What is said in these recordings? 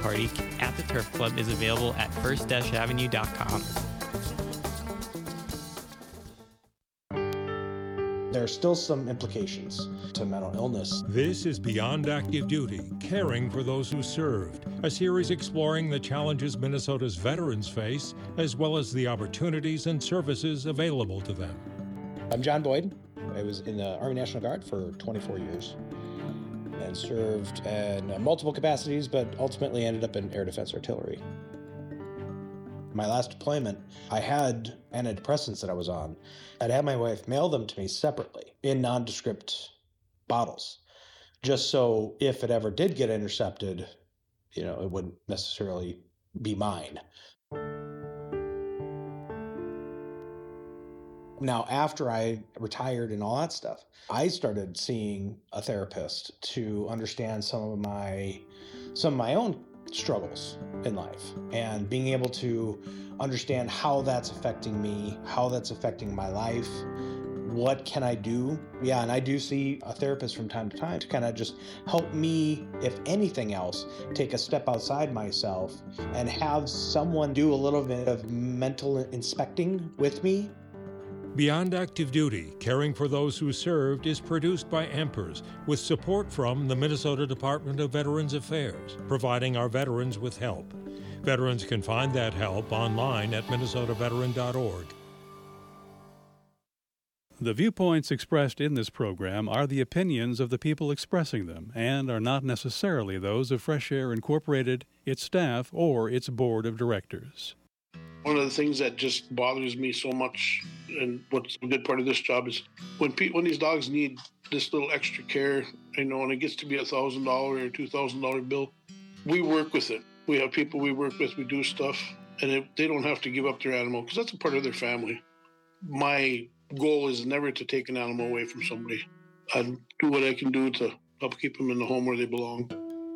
party at the Turf Club is available at first-avenue.com. There are still some implications to mental illness. This is Beyond Active Duty, Caring for Those Who Served, a series exploring the challenges Minnesota's veterans face, as well as the opportunities and services available to them. I'm John Boyd. I was in the Army National Guard for 24 years and served in multiple capacities, but ultimately ended up in Air Defense Artillery. My last deployment, I had antidepressants that I was on. I'd had my wife mail them to me separately in nondescript bottles, just so if it ever did get intercepted, it wouldn't necessarily be mine. Now, after I retired and all that stuff, I started seeing a therapist to understand some of my own struggles in life and being able to understand how that's affecting me, how that's affecting my life, what can I do? Yeah, and I do see a therapist from time to time to kind of just help me, if anything else, take a step outside myself and have someone do a little bit of mental inspecting with me. Beyond Active Duty, Caring for Those Who Served is produced by AMPERS with support from the Minnesota Department of Veterans Affairs, providing our veterans with help. Veterans can find that help online at minnesotaveteran.org. The viewpoints expressed in this program are the opinions of the people expressing them and are not necessarily those of Fresh Air Incorporated, its staff, or its board of directors. One of the things that just bothers me so much, and what's a good part of this job, is when these dogs need this little extra care, and it gets to be $1,000 or $2,000 bill, we work with it. We have people we work with, we do stuff, and they don't have to give up their animal because that's a part of their family. My goal is never to take an animal away from somebody. I do what I can do to help keep them in the home where they belong.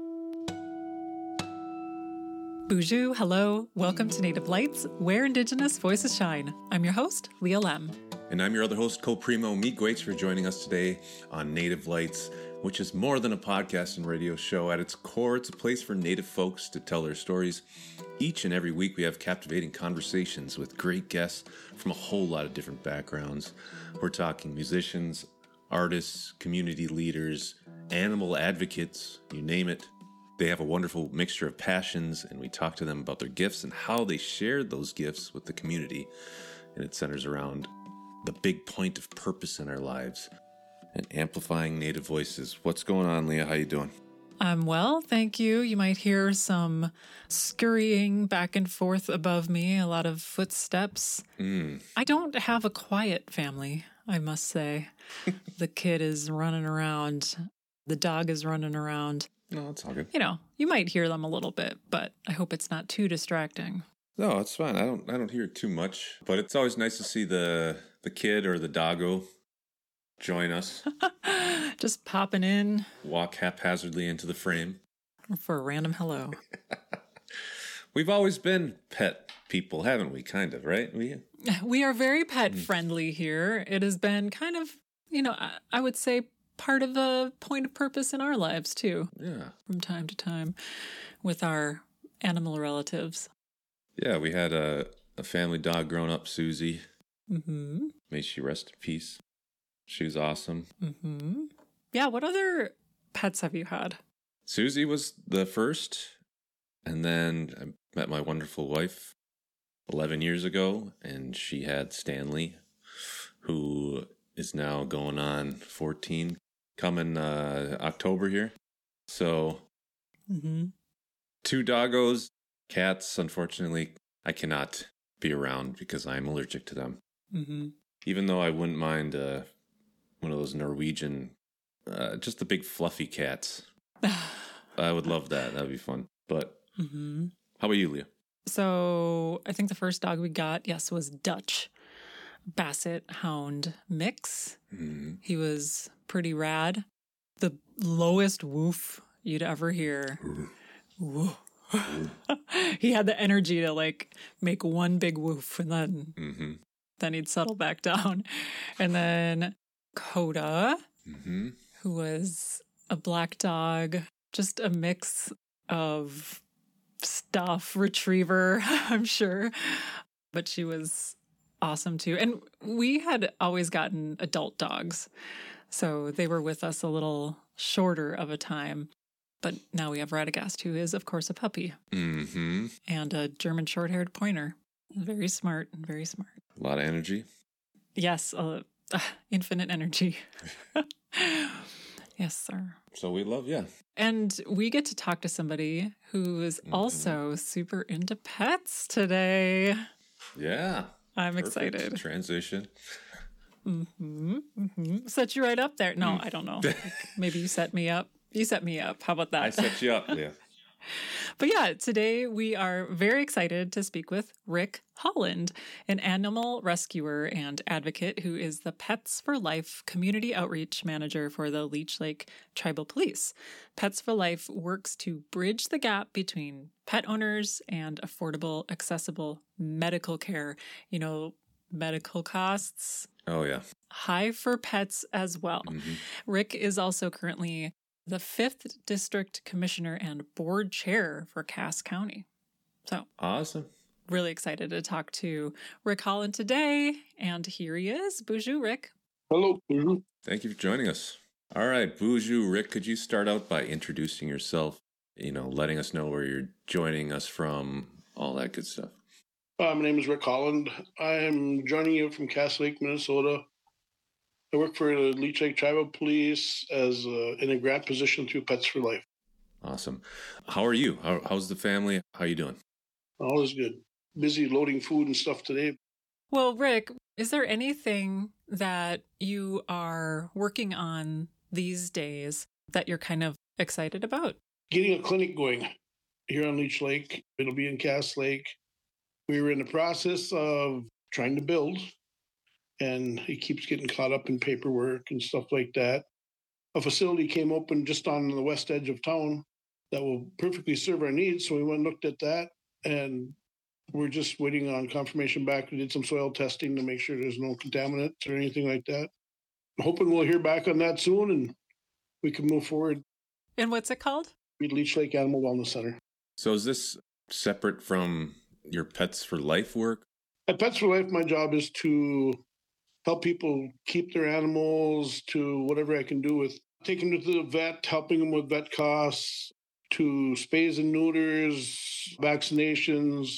Bonjour, hello, welcome to Native Lights, where Indigenous voices shine. I'm your host, Leah Lem. And I'm your other host, Co-Primo Meet Gwaits, for joining us today on Native Lights, which is more than a podcast and radio show. At its core, it's a place for Native folks to tell their stories. Each and every week, we have captivating conversations with great guests from a whole lot of different backgrounds. We're talking musicians, artists, community leaders, animal advocates, you name it. They have a wonderful mixture of passions, and we talk to them about their gifts and how they shared those gifts with the community. And it centers around the big point of purpose in our lives and amplifying Native voices. What's going on, Leah? How you doing? I'm well, thank you. You might hear some scurrying back and forth above me, a lot of footsteps. I don't have a quiet family, I must say. The kid is running around. The dog is running around. No, it's all good. You might hear them a little bit, but I hope it's not too distracting. No, it's fine. I don't hear too much, but it's always nice to see the kid or the doggo join us. Just popping in. Walk haphazardly into the frame. For a random hello. We've always been pet people, haven't we? Kind of, right? We are very pet friendly here. It has been kind of, I would say part of a point of purpose in our lives too. Yeah. From time to time with our animal relatives. Yeah, we had a family dog growing up, Susie. Mm-hmm. May she rest in peace. She was awesome. Mm-hmm. Yeah, what other pets have you had? Susie was the first, and then I met my wonderful wife 11 years ago, and she had Stanley, who is now going on 14, coming October here. So, 2 doggos. Cats, unfortunately, I cannot be around because I'm allergic to them. Mm-hmm. Even though I wouldn't mind one of those Norwegian, just the big fluffy cats. I would love that. That would be fun. But how about you, Leah? So I think the first dog we got, was Dutch. Basset Hound mix. Mm-hmm. He was pretty rad. The lowest woof you'd ever hear. Woof. He had the energy to make one big woof and then he'd settle back down. And then Coda, who was a black dog, just a mix of stuff retriever, I'm sure. But she was awesome too. And we had always gotten adult dogs, so they were with us a little shorter of a time. But now we have Radagast, who is, of course, a puppy. Mm-hmm. And a German short-haired pointer. Very smart, very smart. A lot of energy. Yes, infinite energy. Yes, sir. So we love, yeah. And we get to talk to somebody who is also super into pets today. Yeah. I'm Perfect excited. Transition. Set you right up there. No, I don't know. Like, maybe you set me up. You set me up. How about that? I set you up, yeah. But yeah, today we are very excited to speak with Rick Holland, an animal rescuer and advocate who is the Pets for Life Community Outreach Manager for the Leech Lake Tribal Police. Pets for Life works to bridge the gap between pet owners and affordable, accessible medical care. You know, medical costs. Oh, yeah. High for pets as well. Mm-hmm. Rick is also currently the 5th District Commissioner and Board Chair for Cass County. So awesome. Really excited to talk to Rick Holland today. And here he is. Bonjour, Rick. Hello. Bonjour. Thank you for joining us. All right, Bonjour, Rick, could you start out by introducing yourself, letting us know where you're joining us from, all that good stuff? My name is Rick Holland. I'm joining you from Cass Lake, Minnesota. I work for the Leech Lake Tribal Police as in a grant position through Pets for Life. Awesome. How are you? How's the family? How you doing? All is good. Busy loading food and stuff today. Well, Rick, is there anything that you are working on these days that you're kind of excited about? Getting a clinic going here on Leech Lake. It'll be in Cass Lake. We were in the process of trying to build, and it keeps getting caught up in paperwork and stuff like that. A facility came open just on the west edge of town that will perfectly serve our needs. So we went and looked at that, and we're just waiting on confirmation back. We did some soil testing to make sure there's no contaminants or anything like that. I'm hoping we'll hear back on that soon and we can move forward. And what's it called? Leech Lake Animal Wellness Center. So is this separate from your Pets for Life work? At Pets for Life, my job is to help people keep their animals, to whatever I can do with taking them to the vet, helping them with vet costs, to spays and neuters, vaccinations,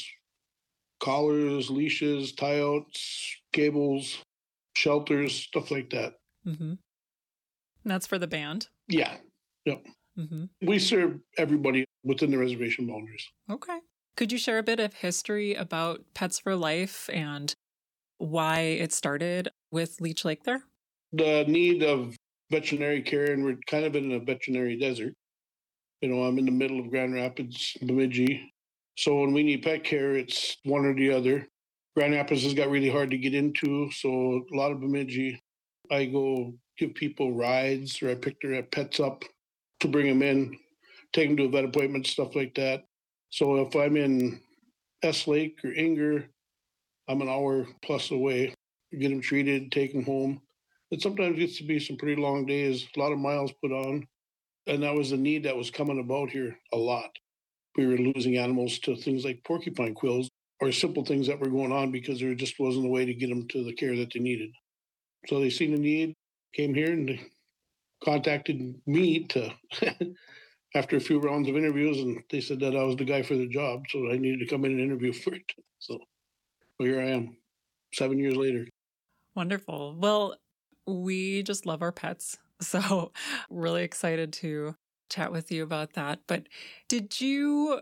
collars, leashes, tie-outs, cables, shelters, stuff like that. Mm-hmm. And that's for the band? Yeah. Yep. Mm-hmm. We serve everybody within the reservation boundaries. Okay. Could you share a bit of history about Pets for Life and why it started with Leech Lake there? The need of veterinary care, and we're kind of in a veterinary desert. I'm in the middle of Grand Rapids, Bemidji. So when we need pet care, it's one or the other. Grand Rapids has got really hard to get into, so a lot of Bemidji. I go give people rides, or I pick their pets up to bring them in, take them to a vet appointment, stuff like that. So if I'm in S Lake or Inger, I'm an hour plus away. Get them treated, take them home. It sometimes gets to be some pretty long days, a lot of miles put on. And that was a need that was coming about here a lot. We were losing animals to things like porcupine quills or simple things that were going on because there just wasn't a way to get them to the care that they needed. So they seen the need, came here and contacted me to after a few rounds of interviews, and they said that I was the guy for the job, so I needed to come in and interview for it. So here I am, 7 years later. Wonderful. Well, we just love our pets, so really excited to chat with you about that. But did you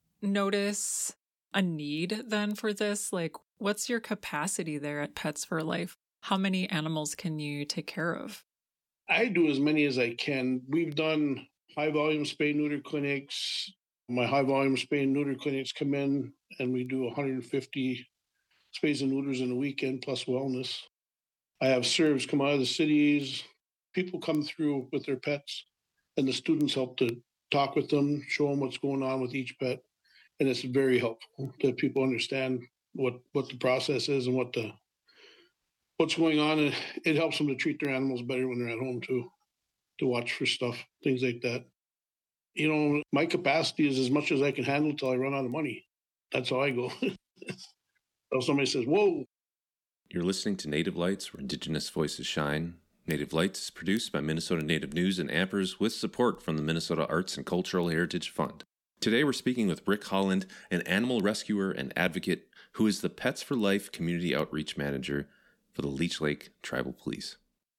notice a need then for this? Like, what's your capacity there at Pets for Life? How many animals can you take care of? I do as many as I can. We've done high-volume spay-neuter clinics. My high-volume spay-neuter clinics come in, and we do 150 spays and neuters in a weekend, plus wellness. I have serves come out of the cities. People come through with their pets, and the students help to talk with them, show them what's going on with each pet. And it's very helpful that people understand what the process is and what's going on. And it helps them to treat their animals better when they're at home too, to watch for stuff, things like that. My capacity is as much as I can handle till I run out of money. That's how I go. So somebody says, whoa. You're listening to Native Lights, where Indigenous voices shine. Native Lights is produced by Minnesota Native News and Ampers with support from the Minnesota Arts and Cultural Heritage Fund. Today we're speaking with Rick Holland, an animal rescuer and advocate who is the Pets for Life Community Outreach Manager for the Leech Lake Tribal Police.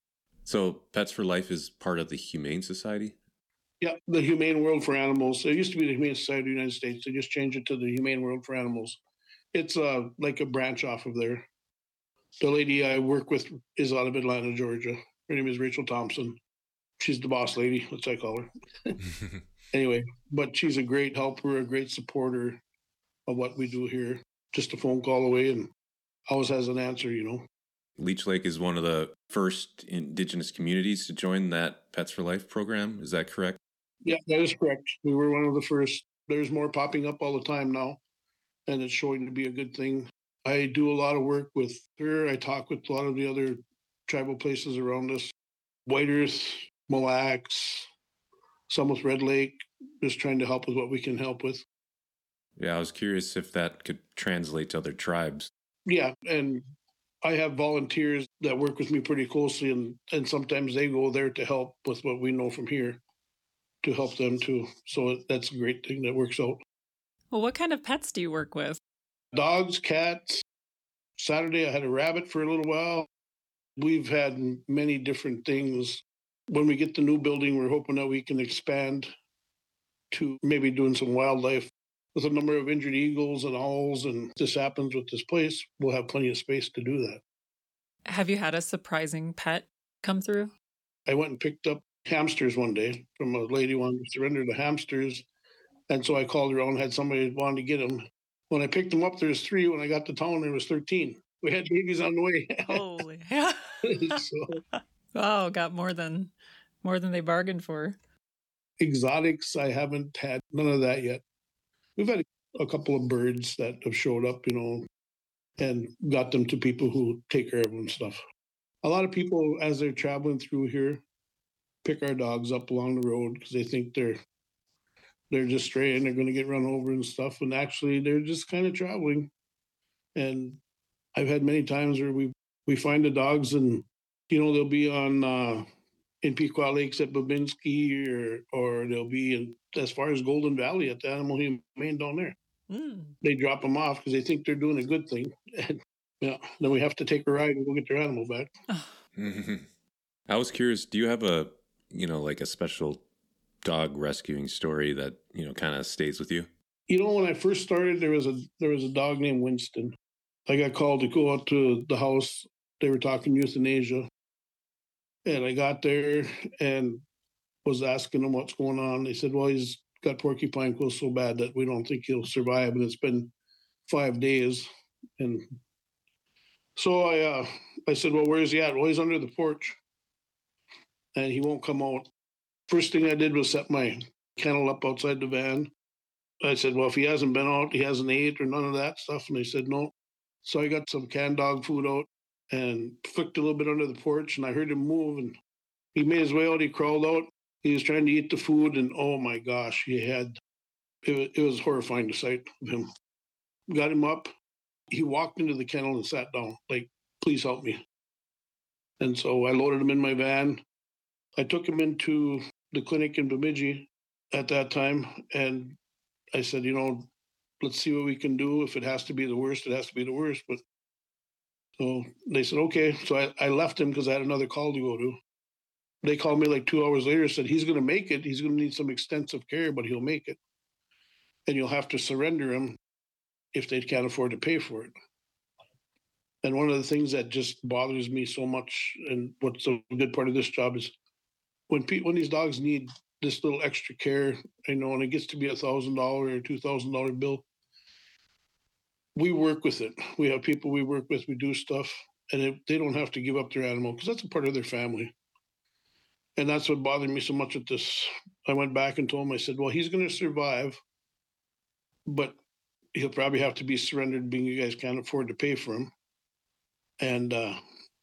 So Pets for Life is part of the Humane Society? Yeah, the Humane World for Animals. It used to be the Humane Society of the United States. They just changed it to the Humane World for Animals. It's like a branch off of there. The lady I work with is out of Atlanta, Georgia. Her name is Rachel Thompson. She's the boss lady, that's what I call her. Anyway, but she's a great helper, a great supporter of what we do here. Just a phone call away and always has an answer, Leech Lake is one of the first Indigenous communities to join that Pets for Life program. Is that correct? Yeah, that is correct. We were one of the first. There's more popping up all the time now, and it's showing to be a good thing. I do a lot of work with her. I talk with a lot of the other tribal places around us. White Earth, Mille Lacs, some with Red Lake, just trying to help with what we can help with. Yeah, I was curious if that could translate to other tribes. Yeah, and I have volunteers that work with me pretty closely, and sometimes they go there to help with what we know from here to help them too. So that's a great thing that works out. Well, what kind of pets do you work with? Dogs, cats. Saturday, I had a rabbit for a little while. We've had many different things. When we get the new building, we're hoping that we can expand to maybe doing some wildlife. With a number of injured eagles and owls, and this happens with this place, we'll have plenty of space to do that. Have you had a surprising pet come through? I went and picked up hamsters one day from a lady who wanted to surrender the hamsters. And so I called around and had somebody who wanted to get them. When I picked them up, there was 3. When I got to town, there was 13. We had babies on the way. Holy. So, wow, got more than they bargained for. Exotics, I haven't had none of that yet. We've had a couple of birds that have showed up, and got them to people who take care of them and stuff. A lot of people, as they're traveling through here, pick our dogs up along the road because they think they're just straying, they're going to get run over and stuff. And actually, they're just kind of traveling. And I've had many times where we find the dogs and, they'll be on in Pequot Lakes at Babinski or they'll be as far as Golden Valley at the Animal Humane down there. They drop them off because they think they're doing a good thing. And then we have to take a ride and go get their animal back. I was curious, do you have a special dog rescuing story that, kind of stays with you? When I first started, there was a dog named Winston. I got called to go out to the house. They were talking euthanasia. And I got there and was asking them what's going on. They said, well, he's got porcupine quill so bad that we don't think he'll survive. And it's been 5 days. And so I said, well, where is he at? Well, he's under the porch. And he won't come out. First thing I did was set my kennel up outside the van. I said, well, if he hasn't been out, he hasn't ate or none of that stuff. And they said, no. So I got some canned dog food out and flicked a little bit under the porch, and I heard him move, and he made his way out. He crawled out. He was trying to eat the food, and oh my gosh, it was horrifying, the sight of him. Got him up. He walked into the kennel and sat down, like, please help me. And so I loaded him in my van. I took him into the clinic in Bemidji at that time, and I said, let's see what we can do. If it has to be the worst, it has to be the worst. But so they said, okay. So I left him because I had another call to go to. They called me like 2 hours later, said, he's going to make it. He's going to need some extensive care, but he'll make it. And you'll have to surrender him if they can't afford to pay for it. And one of the things that just bothers me so much, and what's a good part of this job, is when these dogs need this little extra care, and it gets to be $1,000 or $2,000 bill, we work with it. We have people we work with, we do stuff, and they don't have to give up their animal because that's a part of their family. And that's what bothered me so much with this. I went back and told him, I said, well, he's going to survive, but he'll probably have to be surrendered being you guys can't afford to pay for him. And the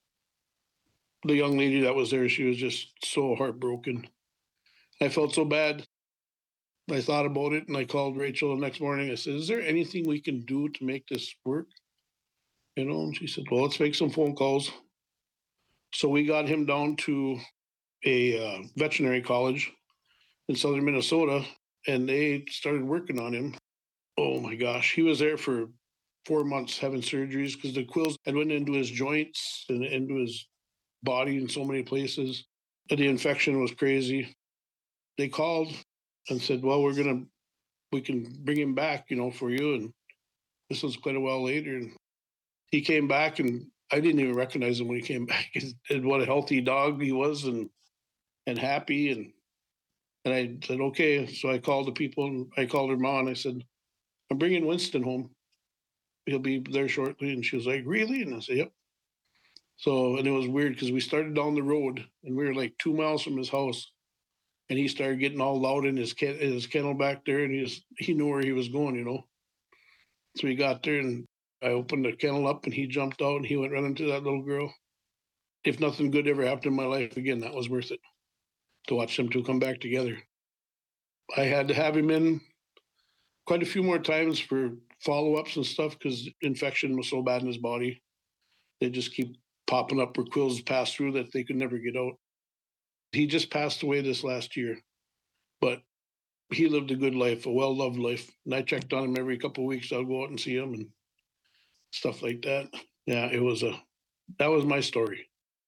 young lady that was there, she was just so heartbroken. I felt so bad. I thought about it and I called Rachel the next morning. I said, is there anything we can do to make this work? And she said, well, let's make some phone calls. So we got him down to a veterinary college in southern Minnesota, and they started working on him. Oh my gosh, he was there for 4 months having surgeries because the quills had went into his joints and into his body in so many places. And the infection was crazy. They called and said, well, we can bring him back, for you. And this was quite a while later. And he came back, and I didn't even recognize him when he came back. And what a healthy dog he was, and happy. And I said, okay. So I called the people, and I called her mom, and I said, I'm bringing Winston home. He'll be there shortly. And she was like, really? And I said, yep. So, and it was weird because we started down the road, and we were like 2 miles from his house. And he started getting all loud in his kennel back there, and he knew where he was going, So we got there, and I opened the kennel up, and he jumped out, and he went running to that little girl. If nothing good ever happened in my life again, that was worth it, to watch them two come back together. I had to have him in quite a few more times for follow-ups and stuff because infection was so bad in his body. They just keep popping up where quills pass through that they could never get out. He just passed away this last year, but he lived a good life, a well-loved life. And I checked on him every couple of weeks. I'll go out and see him and stuff like that. Yeah, that was my story.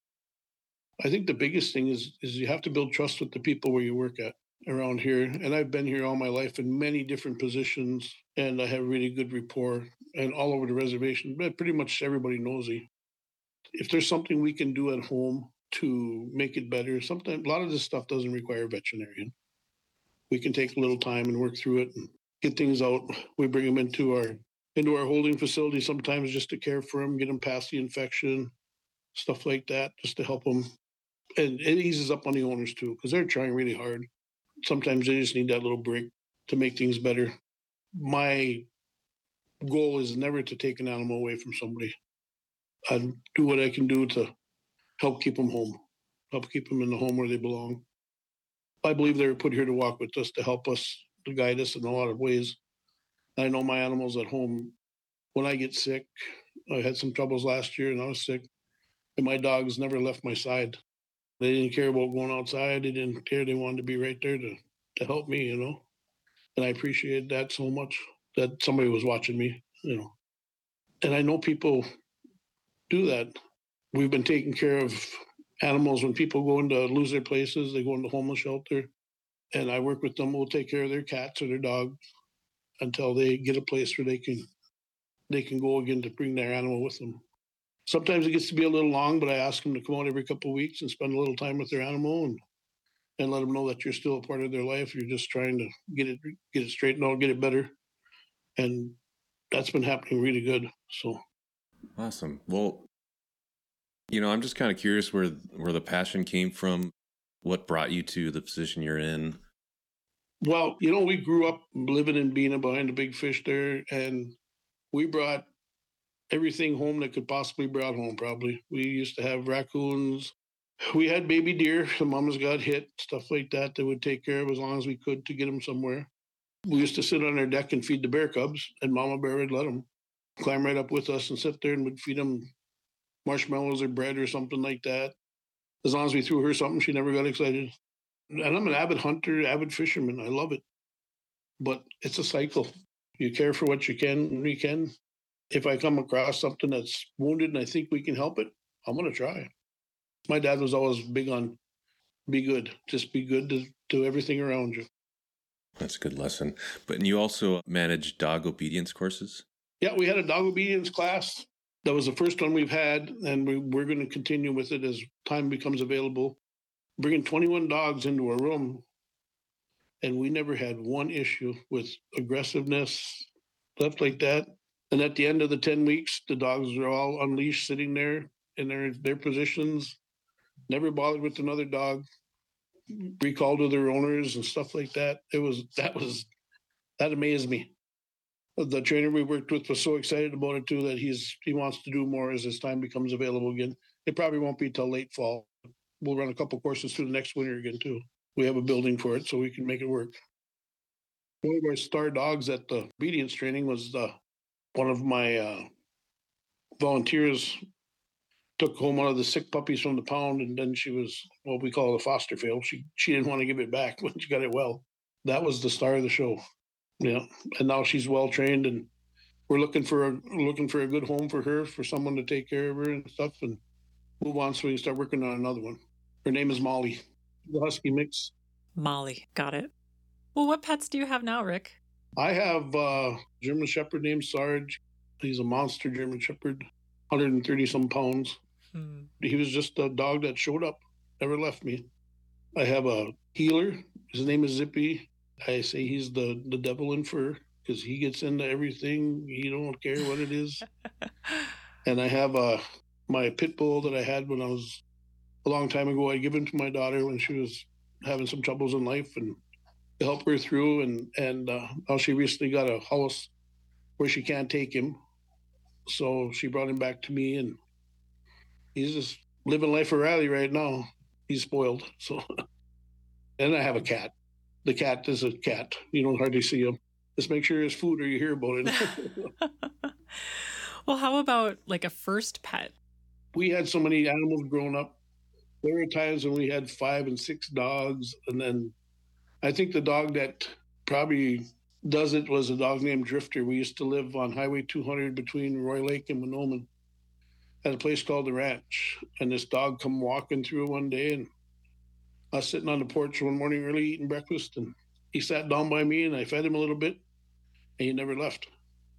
I think the biggest thing is you have to build trust with the people where you work at around here. And I've been here all my life in many different positions, and I have really good rapport and all over the reservation. But pretty much everybody knows me. If there's something we can do at home to make it better, sometimes a lot of this stuff doesn't require a veterinarian. We can take a little time and work through it and get things out. We bring them into our holding facility sometimes just to care for them, get them past the infection, stuff like that, just to help them. And it eases up on the owners too, because they're trying really hard. Sometimes they just need that little break to make things better. My goal is never to take an animal away from somebody. I do what I can do to help keep them home, help keep them in the home where they belong. I believe they were put here to walk with us, to help us, to guide us in a lot of ways. I know my animals at home. When I get sick, I had some troubles last year and I was sick, and my dogs never left my side. They didn't care about going outside. They didn't care. They wanted to be right there to help me, And I appreciate that so much, that somebody was watching me, And I know people do that. We've been taking care of animals when people go into lose their places. They go into homeless shelter, and I work with them. We'll take care of their cats or their dog until they get a place where they can go again to bring their animal with them. Sometimes it gets to be a little long, but I ask them to come out every couple of weeks and spend a little time with their animal and let them know that you're still a part of their life. You're just trying to get it straightened out, get it better. And that's been happening really good. So awesome. Well, I'm just kind of curious where the passion came from. What brought you to the position you're in? Well, we grew up living in Bena behind the big fish there, and we brought everything home that could possibly be brought home, probably. We used to have raccoons. We had baby deer. The mamas got hit, stuff like that. They would take care of as long as we could to get them somewhere. We used to sit on our deck and feed the bear cubs, and Mama Bear would let them climb right up with us and sit there, and would feed them marshmallows or bread or something like that. As long as we threw her something, she never got excited. And I'm an avid hunter, avid fisherman. I love it. But it's a cycle. You care for what you can when you can. If I come across something that's wounded and I think we can help it, I'm going to try. My dad was always big on be good. Just be good to everything around you. That's a good lesson. But you also manage dog obedience courses? Yeah, we had a dog obedience class. That was the first one we've had, and we're going to continue with it as time becomes available. Bringing 21 dogs into a room, and we never had one issue with aggressiveness, stuff like that. And at the end of the 10 weeks, the dogs are all unleashed, sitting there in their positions, never bothered with another dog, recalled to their owners and stuff like that. That amazed me. The trainer we worked with was so excited about it too that he wants to do more as his time becomes available again. It probably won't be till late fall. We'll run a couple courses through the next winter again too. We have a building for it, so we can make it work. One of our star dogs at the obedience training was one of my volunteers took home one of the sick puppies from the pound, and then she was what we call a foster fail. She didn't want to give it back when she got it well. That was the star of the show. Yeah, and now she's well trained, and we're looking for a good home for her, for someone to take care of her and stuff, and move on so we can start working on another one. Her name is Molly, the husky mix. Molly, got it. Well, what pets do you have now, Rick? I have a German Shepherd named Sarge. He's a monster German Shepherd, 130-some pounds. He was just a dog that showed up, never left me. I have a healer. His name is Zippy. I say he's the devil in fur because he gets into everything. He don't care what it is. And I have my pit bull that I had when I was a long time ago. I gave him to my daughter when she was having some troubles in life and to help her through. And now she recently got a house where she can't take him. So she brought him back to me, and he's just living life for Riley right now. He's spoiled. So, and I have a cat. The cat is a cat. You don't hardly see him. Just make sure it's food or you hear about it. Well, how about like a first pet? We had so many animals growing up. There were times when we had 5 and 6 dogs. And then I think the dog that probably does it was a dog named Drifter. We used to live on Highway 200 between Roy Lake and Mahnomen at a place called The Ranch. And this dog come walking through one day, and I was sitting on the porch one morning early eating breakfast, and he sat down by me, and I fed him a little bit, and he never left.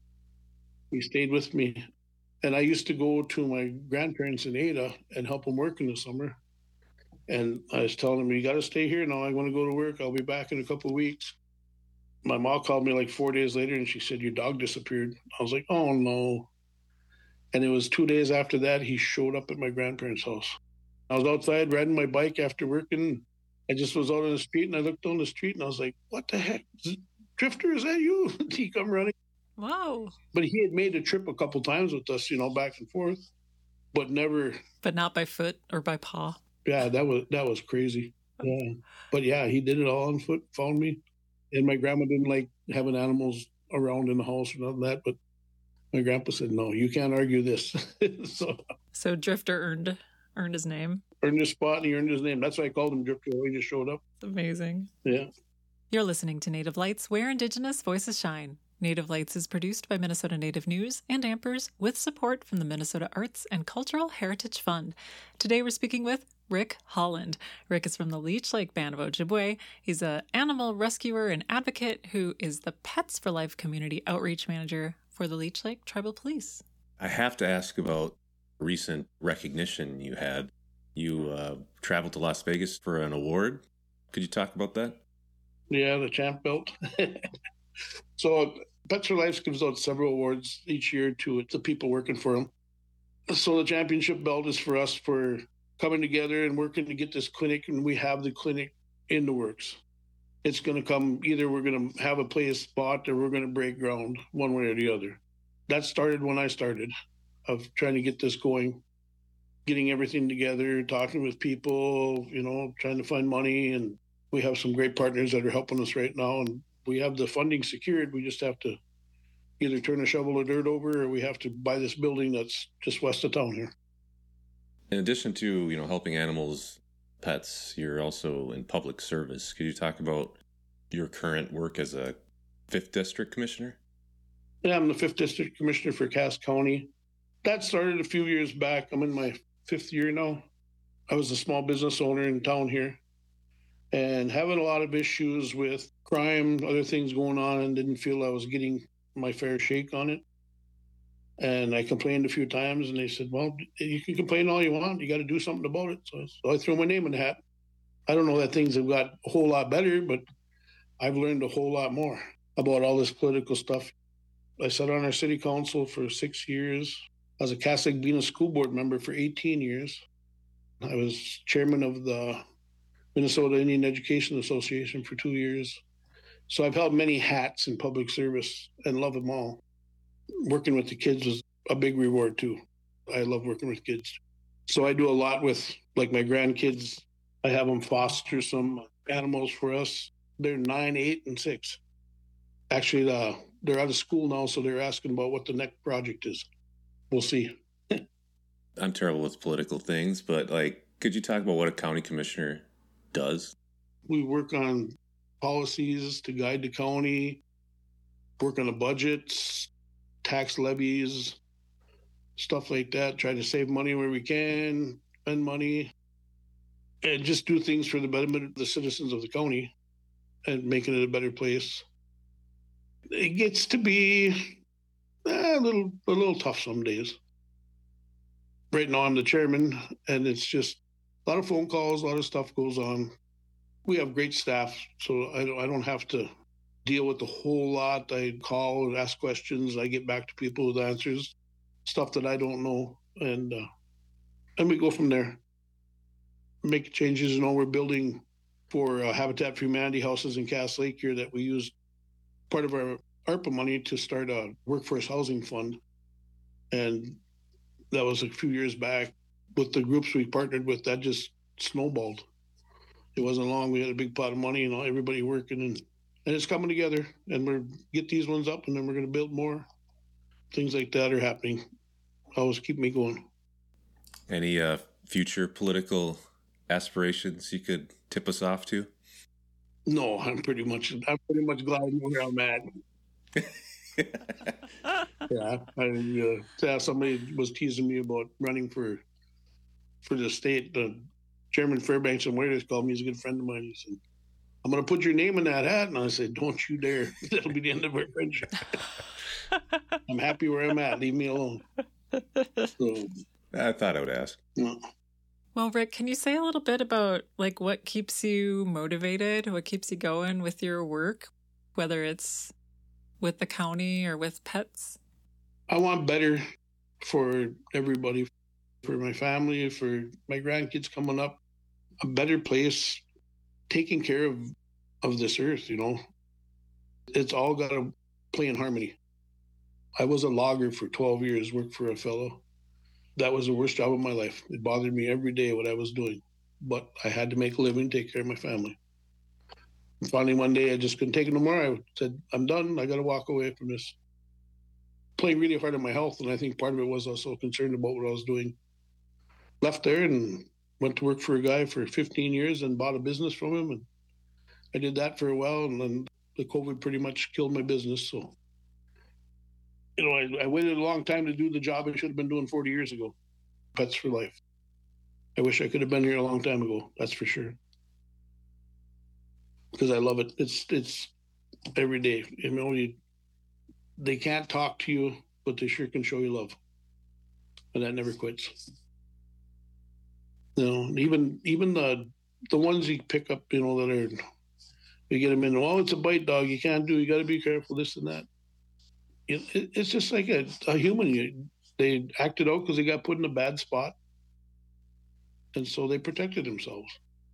He stayed with me. And I used to go to my grandparents in Ada and help them work in the summer. And I was telling him, you got to stay here now. I want to go to work. I'll be back in a couple of weeks. My mom called me like 4 days later, and she said, your dog disappeared. I was like, oh, no. And it was 2 days after that, he showed up at my grandparents' house. I was outside riding my bike after working. I just was out on the street, and I looked down the street, and I was like, what the heck? Drifter, is that you? He come running. Wow. But he had made a trip a couple times with us, back and forth, but never. But not by foot or by paw. Yeah, that was crazy. Yeah. But yeah, he did it all on foot, found me. And my grandma didn't like having animals around in the house or nothing like that, but my grandpa said, no, you can't argue this. So Drifter earned his name. Earned his spot, and he earned his name. That's why I called him Drifter. He just showed up. It's amazing. Yeah. You're listening to Native Lights, where Indigenous voices shine. Native Lights is produced by Minnesota Native News and Ampers with support from the Minnesota Arts and Cultural Heritage Fund. Today we're speaking with Rick Holland. Rick is from the Leech Lake Band of Ojibwe. He's an animal rescuer and advocate who is the Pets for Life Community Outreach Manager for the Leech Lake Tribal Police. I have to ask about recent recognition you had. You traveled to Las Vegas for an award. Could you talk about that? Yeah, the champ belt. So Pets for Life gives out several awards each year to the people working for them. So the championship belt is for us for coming together and working to get this clinic, and we have the clinic in the works. It's going to come, either we're going to have a place spot or we're going to break ground one way or the other. That started when I started, of trying to get this going, getting everything together, talking with people, trying to find money. And we have some great partners that are helping us right now, and we have the funding secured. We just have to either turn a shovel of dirt over, or we have to buy this building that's just west of town here. In addition to, helping animals, pets, you're also in public service. Could you talk about your current work as a 5th District Commissioner? Yeah, I'm the 5th District Commissioner for Cass County. That started a few years back. I'm in my 5th year now. I was a small business owner in town here and having a lot of issues with crime, other things going on, and didn't feel I was getting my fair shake on it. And I complained a few times, and they said, well, you can complain all you want. You got to do something about it. So I threw my name in the hat. I don't know that things have got a whole lot better, but I've learned a whole lot more about all this political stuff. I sat on our city council for 6 years. I was a Cass Lake Bena school board member for 18 years. I was chairman of the Minnesota Indian Education Association for 2 years. So I've held many hats in public service and love them all. Working with the kids was a big reward too. I love working with kids. So I do a lot with like my grandkids. I have them foster some animals for us. They're 9, 8, and 6. Actually, they're out of school now, so they're asking about what the next project is. We'll see. I'm terrible with political things, but could you talk about what a county commissioner does? We work on policies to guide the county, work on the budgets, tax levies, stuff like that. Try to save money where we can, spend money, and just do things for the betterment of the citizens of the county and making it a better place. It gets to be a little tough some days. Right now I'm the chairman, and it's just a lot of phone calls, a lot of stuff goes on. We have great staff, so I don't have to deal with a whole lot. I call and ask questions. I get back to people with answers, stuff that I don't know, and we go from there. Make changes. We're building for Habitat for Humanity houses in Cass Lake here that we use part of our ARPA money to start a workforce housing fund. And that was a few years back. With the groups we partnered with, that just snowballed. It wasn't long. We had a big pot of money and everybody working, and it's coming together, and we're get these ones up, and then we're going to build more. Things like that are happening. Always keep me going. Any future political aspirations you could tip us off to? No, I'm pretty much glad where I'm at. Yeah, somebody was teasing me about running for the state. Chairman Fairbanks and Waiters called me. He's a good friend of mine. He said, "I'm going to put your name in that hat." And I said, "Don't you dare. That'll be the end of our friendship." I'm happy where I'm at. Leave me alone. So, I thought I would ask. No. Well, Rick, can you say a little bit about what keeps you motivated, what keeps you going with your work, whether it's with the county or with pets? I want better for everybody, for my family, for my grandkids coming up, a better place, taking care of this earth, It's all got to play in harmony. I was a logger for 12 years, worked for a fellow. That was the worst job of my life. It bothered me every day what I was doing, but I had to make a living, take care of my family. And finally, one day, I just couldn't take it no more. I said, "I'm done. I got to walk away from this." Playing really hard on my health, and I think part of it was also concerned about what I was doing. Left there and went to work for a guy for 15 years and bought a business from him. And I did that for a while, and then the COVID pretty much killed my business. So, I waited a long time to do the job I should have been doing 40 years ago. Pets for Life. I wish I could have been here a long time ago. That's for sure. Because I love it. It's every day. They can't talk to you, but they sure can show you love. And that never quits. Even the ones you pick up, that are, you get them in, "Oh, it's a bite dog. You can't do, you got to be careful, this and that." It's just like a human. They acted out because they got put in a bad spot. And so they protected themselves.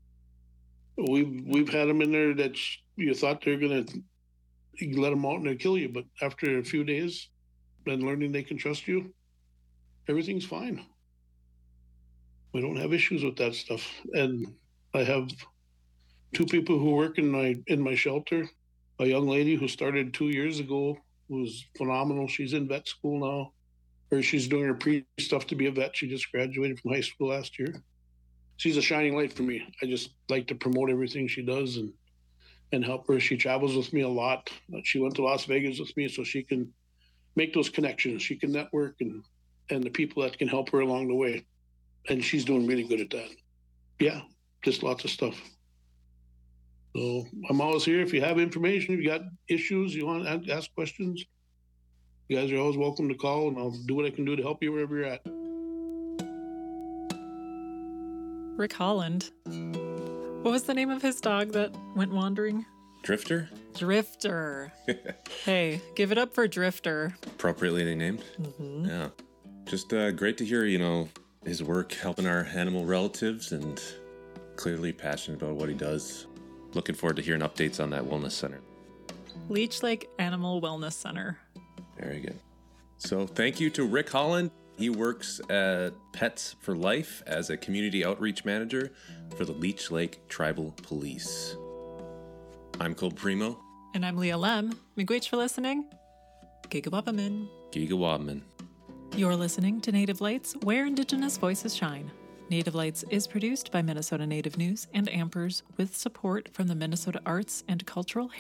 We've had them in there that you thought they're going to let them out and they'll kill you. But after a few days and learning they can trust you, everything's fine. We don't have issues with that stuff. And I have 2 people who work in my shelter. A young lady who started 2 years ago, who's phenomenal. She's in vet school now, or she's doing her pre-stuff to be a vet. She just graduated from high school last year. She's a shining light for me. I just like to promote everything she does and help her. She travels with me a lot. She went to Las Vegas with me so she can make those connections. She can network and the people that can help her along the way. And she's doing really good at that. Yeah, just lots of stuff. So I'm always here. If you have information, if you got issues, you want to ask questions, you guys are always welcome to call, and I'll do what I can do to help you wherever you're at. Rick Holland. What was the name of his dog that went wandering? Drifter? Drifter. Hey, give it up for Drifter. Appropriately named. Mm-hmm. Yeah. Just great to hear, his work helping our animal relatives, and clearly passionate about what he does. Looking forward to hearing updates on that wellness center. Leech Lake Animal Wellness Center. Very good. So thank you to Rick Holland. He works at Pets for Life as a community outreach manager for the Leech Lake Tribal Police. I'm Cole Primo. And I'm Leah Lem. Miigwech for listening. Gigawapamin. Gigawadman. You're listening to Native Lights, where Indigenous voices shine. Native Lights is produced by Minnesota Native News and Ampers with support from the Minnesota Arts and Cultural